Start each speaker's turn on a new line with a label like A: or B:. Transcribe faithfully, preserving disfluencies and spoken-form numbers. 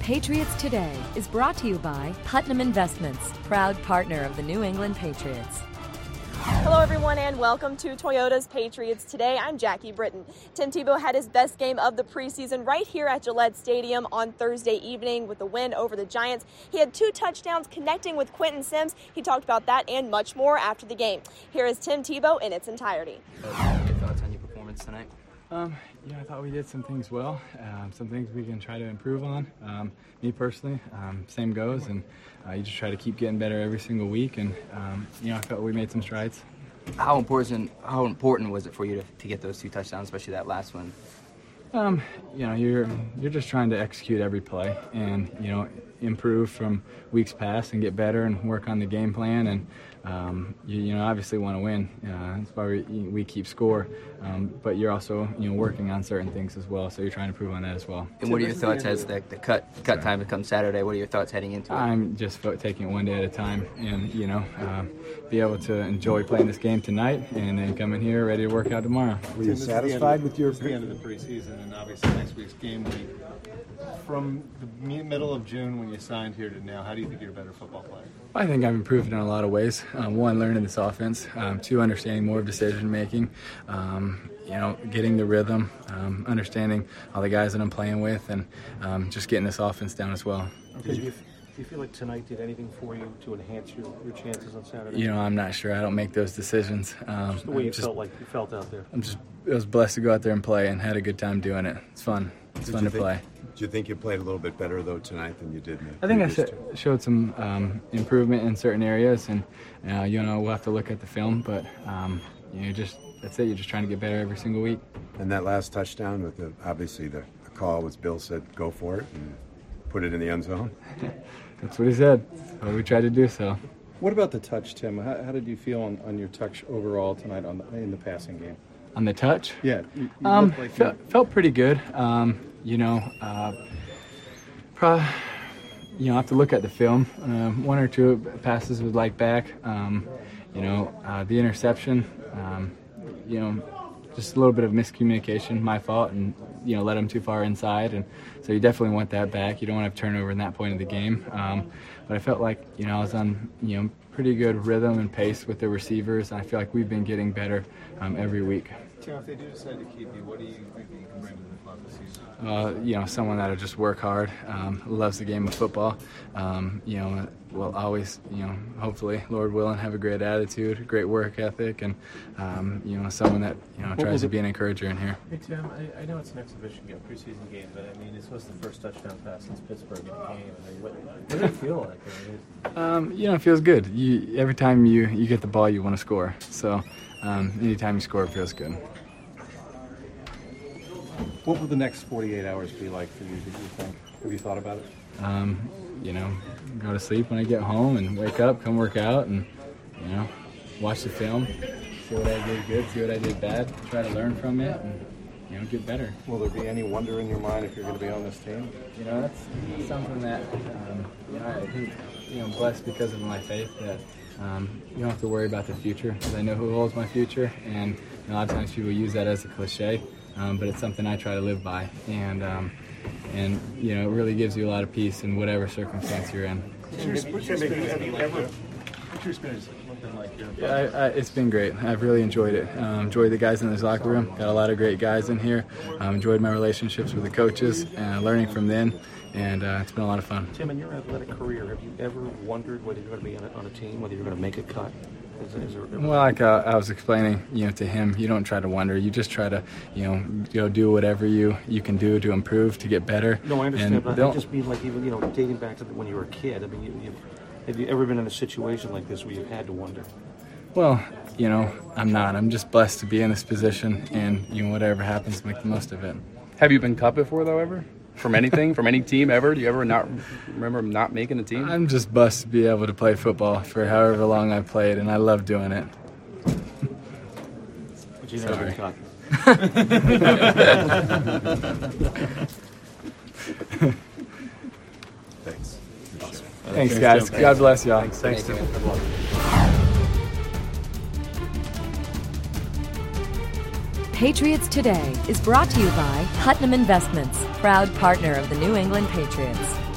A: Patriots Today is brought to you by Putnam Investments, proud partner of the New England Patriots.
B: Hello everyone and welcome to Toyota's Patriots Today. I'm Jackie Britton. Tim Tebow had his best game of the preseason right here at Gillette Stadium on Thursday evening with the win over the Giants. He had two touchdowns connecting with Quentin Sims. He talked about that and much more after the game. Here is Tim Tebow in its entirety.
C: Your thoughts on your performance tonight?
D: Um, yeah, I thought we did some things well, um, some things we can try to improve on. Um, me personally, um, same goes, and uh, you just try to keep getting better every single week, and um, you know, I felt we made some strides.
C: How important how important was it for you to, to get those two touchdowns, especially that last one?
D: Um, you know, you're you're just trying to execute every play, and you know, improve from weeks past and get better and work on the game plan. And um, you, you know, obviously want to win. Uh, that's why we, we keep score. Um, but you're also you know working on certain things as well. So you're trying to improve on that as well.
C: And what are your thoughts as the, the cut cut time becomes Saturday? What are your thoughts heading into it?
D: I'm just taking it one day at a time, and you know, uh, be able to enjoy playing this game tonight, and then come in here ready to work out tomorrow.
E: Were you satisfied with your?
F: It's the end of the preseason, and obviously next week's game week. From the middle of June when you signed here to now, how do you think you're a better football player?
D: I think I've improved in a lot of ways. Um, one, learning this offense. Um, two, understanding more of decision making. Um, you know, getting the rhythm, um, understanding all the guys that I'm playing with, and um, just getting this offense down as well.
G: Did you, do you feel like tonight did anything for you to enhance your, your chances on Saturday?
D: You know, I'm not sure. I don't make those decisions. Um,
G: just the way you
D: just,
G: felt like you felt out there.
D: I'm just I was blessed to go out there and play, and had a good time doing it. It's fun. It's
E: Did
D: fun to
E: think,
D: play.
E: Do you think you played a little bit better though tonight than you did? In the
D: I think I
E: previous
D: sh-
E: two?
D: showed some um, improvement in certain areas, and uh, you know we'll have to look at the film, but um, you know just that's it. You're just trying to get better every single week.
E: And that last touchdown with the obviously the, the call was Bill said go for it and put it in the end zone.
D: That's what he said. Well, we tried to do so.
H: What about the touch, Tim? How, how did you feel on, on your touch overall tonight on the, in the passing game?
D: On the touch?
H: Yeah. You, you
D: um,
H: like
D: felt, felt pretty good. Um, you know, uh, pro- you know, I have to look at the film. Uh, one or two passes would like back. Um, you know, uh, the interception. Um, you know, just a little bit of miscommunication, my fault, and you know, let him too far inside, and so you definitely want that back. You don't want to have turnover in that point of the game. Um, but I felt like you know I was on you know pretty good rhythm and pace with the receivers, and I feel like we've been getting better um, every week.
F: Tim, if they do decide to keep you, what do you think you can bring to the club this season?
D: Uh, you know, someone that'll just work hard, um, loves the game of football. Um, you know, will always, you know, hopefully, Lord willing, have a great attitude, great work ethic, and um, you know, someone that you know tries to be an encourager in here.
G: Hey Tim, I, I know it's an exhibition game, preseason game, but I mean, this was the first touchdown pass since Pittsburgh in the game. I mean, what, what did it feel like? I mean,
D: um, you know, it feels good. You every time you you get the ball, you want to score. So um, anytime you score, it feels good.
H: What will the next forty-eight hours be like for you, do you think? Have you thought about it?
D: Um, you know, go to sleep when I get home and wake up, come work out, and you know, watch the film, see what I did good, see what I did bad, try to learn from it, and you know, get better.
H: Will there be any wonder in your mind if you're going to be on this team?
D: You know, that's, that's something that um, you know I think you know I'm blessed because of my faith that um, you don't have to worry about the future because I know who holds my future, and you know, a lot of times people use that as a cliche, um, but it's something I try to live by, and. Um, And, you know, it really gives you a lot of peace in whatever circumstance you're in. Yeah, I, I, it's been great. I've really enjoyed it. Um, enjoyed the guys in this locker room. Got a lot of great guys in here. Um, enjoyed my relationships with the coaches, and learning from them, and uh, it's been a lot of fun.
G: Tim, in your athletic career, have you ever wondered whether you're going to be on a, on a team, whether you're going to make a cut? Is, is there,
D: well, like uh, I was explaining, you know, to him, you don't try to wonder. You just try to, you know, go do whatever you, you can do to improve, to get better.
G: No, I understand,
D: and
G: but I
D: don't,
G: just mean like even, you know, dating back to when you were a kid. I mean, you, you, have you ever been in a situation like this where you've had to wonder?
D: Well, you know, I'm not. I'm just blessed to be in this position, and, you know, whatever happens, make the most of it.
I: Have you been cut before, though, ever? From anything? From any team ever? Do you ever not remember not making the team?
D: I'm just blessed to be able to play football for however long I've played, and I love doing it.
G: But you never been cut.
E: Thanks.
D: Awesome. Thanks, guys. God bless y'all.
C: Thanks, Thanks Tim.
A: Patriots Today is brought to you by Putnam Investments, proud partner of the New England Patriots.